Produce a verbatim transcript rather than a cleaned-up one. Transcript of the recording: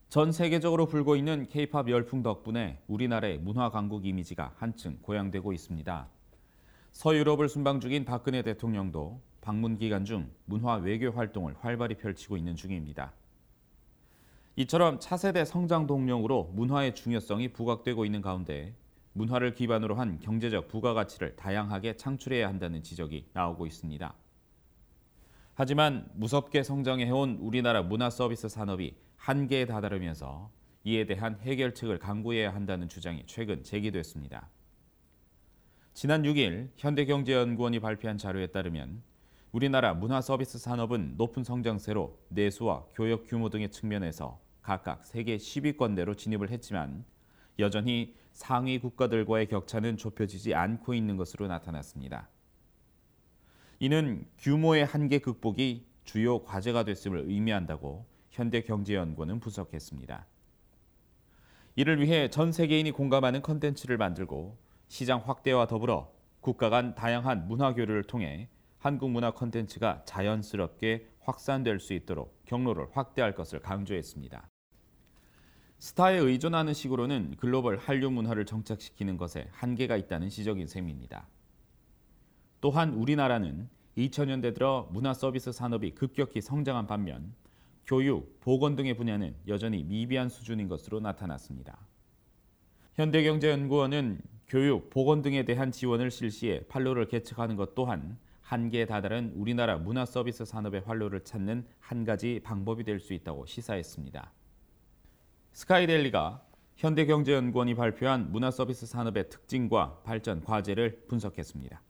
전 세계적으로 불고 있는 케이팝 열풍 덕분에 우리나라의 문화 강국 이미지가 한층 고양되고 있습니다. 서유럽을 순방 중인 박근혜 대통령도 방문 기간 중 문화 외교 활동을 활발히 펼치고 있는 중입니다. 이처럼 차세대 성장 동력으로 문화의 중요성이 부각되고 있는 가운데 문화를 기반으로 한 경제적 부가가치를 다양하게 창출해야 한다는 지적이 나오고 있습니다. 하지만 무섭게 성장해온 우리나라 문화 서비스 산업이 한계에 다다르면서 이에 대한 해결책을 강구해야 한다는 주장이 최근 제기됐습니다. 지난 육 일 현대경제연구원이 발표한 자료에 따르면 우리나라 문화 서비스 산업은 높은 성장세로 내수와 교역 규모 등의 측면에서 각각 세계 십 위권대로 진입을 했지만 여전히 상위 국가들과의 격차는 좁혀지지 않고 있는 것으로 나타났습니다. 이는 규모의 한계 극복이 주요 과제가 됐음을 의미한다고 현대경제연구원은 분석했습니다. 이를 위해 전 세계인이 공감하는 컨텐츠를 만들고 시장 확대와 더불어 국가 간 다양한 문화 교류를 통해 한국 문화 컨텐츠가 자연스럽게 확산될 수 있도록 경로를 확대할 것을 강조했습니다. 스타에 의존하는 식으로는 글로벌 한류 문화를 정착시키는 것에 한계가 있다는 지적인 셈입니다. 또한 우리나라는 이천 년대 들어 문화 서비스 산업이 급격히 성장한 반면 교육, 보건 등의 분야는 여전히 미비한 수준인 것으로 나타났습니다. 현대경제연구원은 교육, 보건 등에 대한 지원을 실시해 판로를 개척하는 것 또한 한계에 다다른 우리나라 문화 서비스 산업의 활로를 찾는 한 가지 방법이 될 수 있다고 시사했습니다. 스카이데일리가 현대경제연구원이 발표한 문화 서비스 산업의 특징과 발전 과제를 분석했습니다.